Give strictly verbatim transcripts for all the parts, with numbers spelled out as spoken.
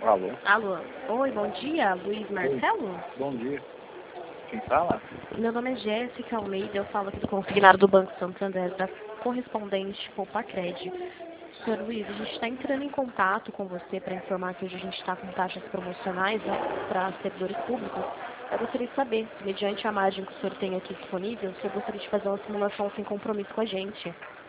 Alô? Alô. Oi, bom dia, Luiz Marcelo? Bom dia. Quem fala? Meu nome é Jéssica Almeida, eu falo aqui do consignado do Banco Santander, da correspondente Poupa-Cred. Senhor Luiz, a gente está entrando em contato com você para informar que hoje a gente está com taxas promocionais, né, para servidores públicos. Eu gostaria de saber, se mediante a margem que o senhor tem aqui disponível, se eu gostaria de fazer uma simulação sem compromisso com a gente.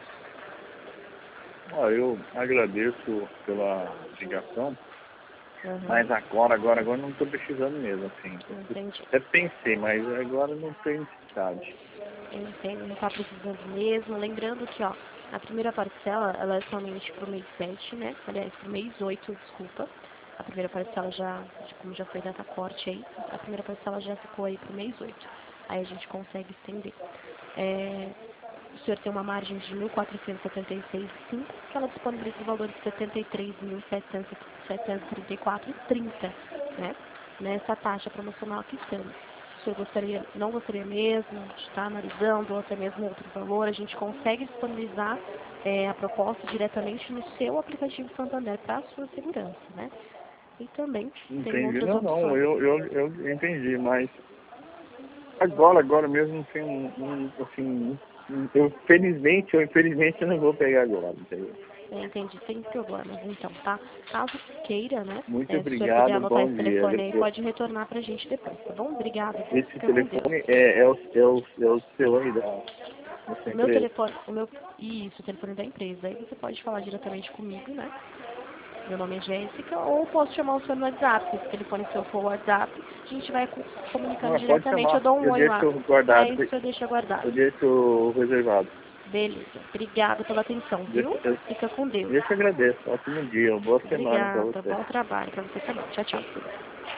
Ó, eu agradeço pela ligação, Uhum. mas agora, agora, agora não estou precisando mesmo, assim. Entendi. Até pensei, mas agora não tem necessidade. Entendo, não está precisando mesmo. Lembrando que, ó, a primeira parcela, ela é somente para o mês sete, né? Aliás, para o mês oito, desculpa. A primeira parcela já, como já foi data corte aí, a primeira parcela já ficou aí para o mês oito. Aí a gente consegue estender. É, o senhor tem uma margem de mil quatrocentos e setenta e seis vírgula cinco, que ela disponibiliza o valor de setenta e três mil setecentos e trinta e quatro vírgula trinta, né? Nessa taxa promocional que estamos. Se o senhor gostaria, não gostaria mesmo de estar analisando ou até mesmo outro valor, a gente consegue disponibilizar é, a proposta diretamente no seu aplicativo Santander para a sua segurança, né? E também tem Entendi. outras Não, não, opções. eu, eu, eu entendi, mas agora, agora mesmo não tem um, um assim, um- eu felizmente ou infelizmente eu não vou pegar agora, entendeu? Eu entendi, sem problemas, então, tá? Caso queira, né? Muito É, se o senhor puder obrigado, anotar bom esse dia. telefone aí, Eu- pode retornar pra gente depois, tá bom? Obrigada, viu? Esse Fica com Deus. telefone é, é, o, é, o, é o seu aí da, da sua O meu empresa? telefone, o meu, isso, o telefone da empresa. Aí você pode falar diretamente comigo, né? Meu nome é Jéssica, ou posso chamar o senhor no WhatsApp. Se esse telefone seu for o WhatsApp, a gente vai co- comunicando Não, pode diretamente. Eu chamar, dou um eu oi lá. deixo guardado, Aí o senhor deixa guardado. eu deixo reservado. Beleza. Obrigada pela atenção, Deixa, viu? eu, Fica com Deus. eu te agradeço. Ótimo dia, uma boa semana para Obrigada. você. Bom trabalho pra você também. Tchau, tchau.